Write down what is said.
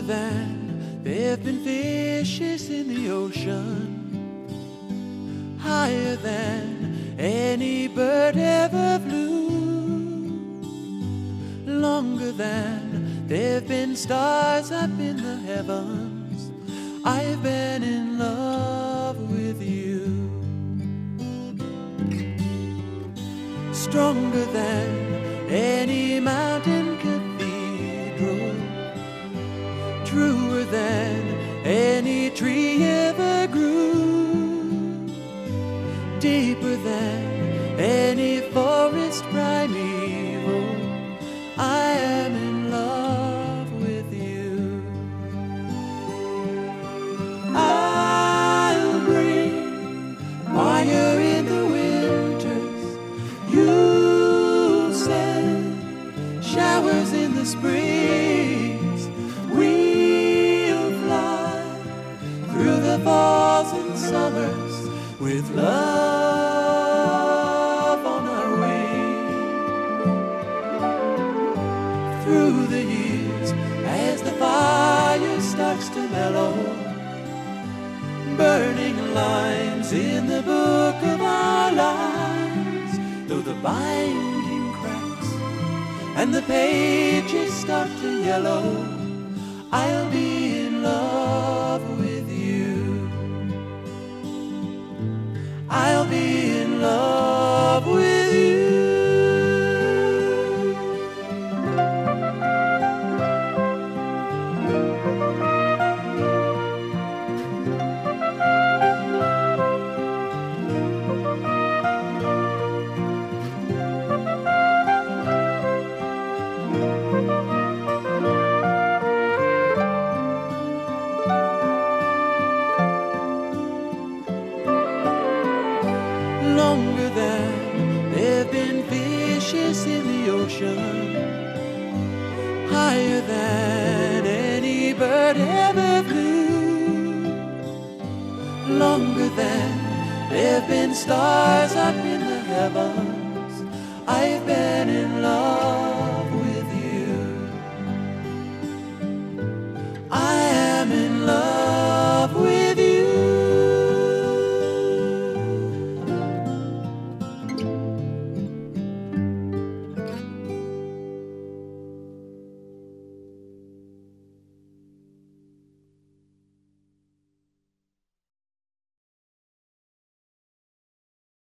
than there've been fishes in the ocean, higher than any bird ever flew, longer than there've been stars up in the heavens. I've been in love with you. Stronger than any mountain cathedral, truer than any tree ever grew, deeper than any forest primeval. I am in love with you. I'll bring fire in the winters, you'll send showers in the springs. We'll fly through the falls and summers with love on our wings. Through the years, as the fire starts to mellow, burning lines in the book of our lives, though the binding cracks and the pages start to yellow, I'll be in love with you. I'll be in love with you. Longer than there've been fishes in the ocean, higher than any bird ever flew, longer than there've been stars up in the heavens. I've been in love